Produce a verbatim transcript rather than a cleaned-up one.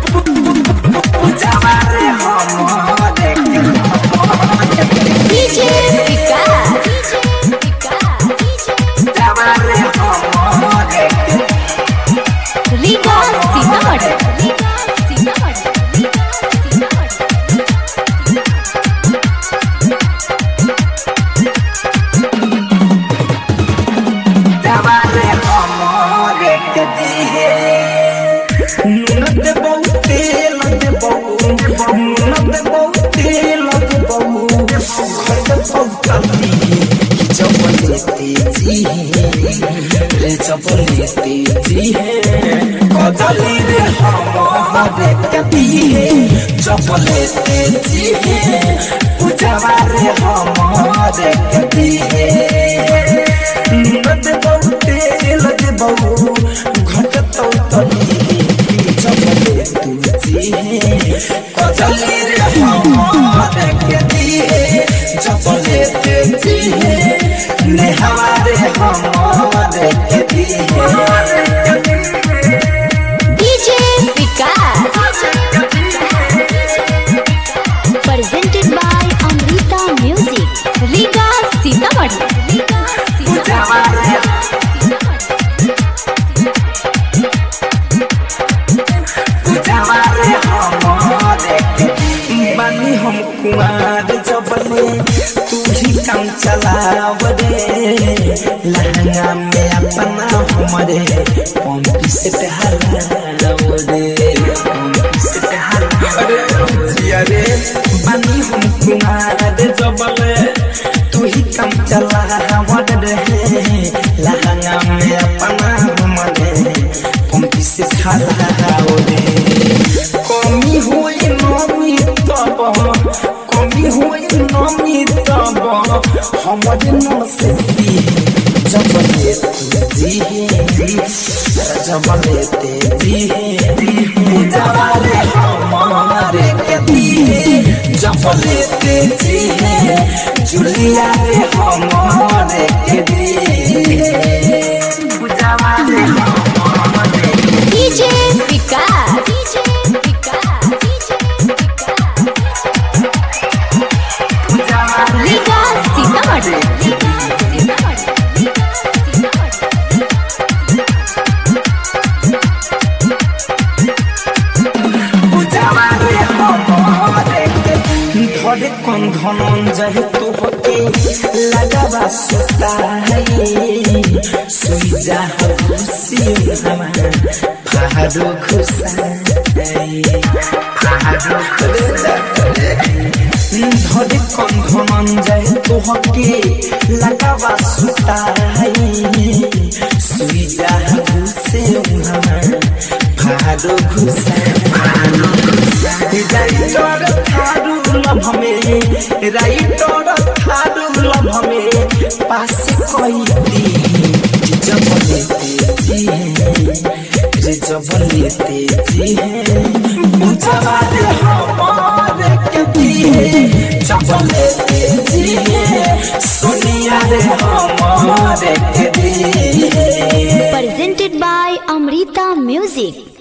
जवारे हमारे डीजे विकास जवारे हमारे रीगा सीतामढ़ी जवारे हमारे दिए ननद बहुते लगे बहु ननद बहुते लगे बहु घर बहुतली चपले तेजी रे चपले तेजी है कदली रे हमारे कदी है चपले तेजी है पूजवा रे हमारे कदी है ननद बहुते लगे बहु घट तली चपले तुझी है कदली रे हमारे कदी है चपले तेजी है हमारे हमारे कदी है DJ Vikas presented by Amrita music Riga Sitamarhi जवारे जवारे हमारे बानी हम कुमार जबले तू ही काम चलाव रे लहंगा में अपना हमारे पंपी से हलाव रे पंपी से हलाव रे बानी हम कुमार जबले तू ही काम चलाव रे लहंगा में अपना हमारे पंपी से हलाव रे कमी हुई नमी तब कमी हुई नमी तब हमारे नसीबी जबले तुझी जबले तेजी जवारे हमारे कदी जबले तेजी जुलिया रे हमारे कदी जवारे हमारे डीजे विकास रीगा सीतामढ़ी जवारे हमारे धरे कौन धनंजय तो होके लगावा सुता है सुई जा खुशी हमारा फाड़ो खुशा फाड़ो खुशा धरे कौन धनंजय तो होके लगावा सुता है सुई जा खुशी हमारा फाड़ो खुशा फाड़ो खुशा राइटर थारू लभ में राइटर थारू लभ में पास कोई दी जबले तेजी रे जबले तेजी जवारे हमारे कदी जबले तेजी सोनिया रे हमारे कदी प्रेजेंटेड बाय अमृता म्यूजिक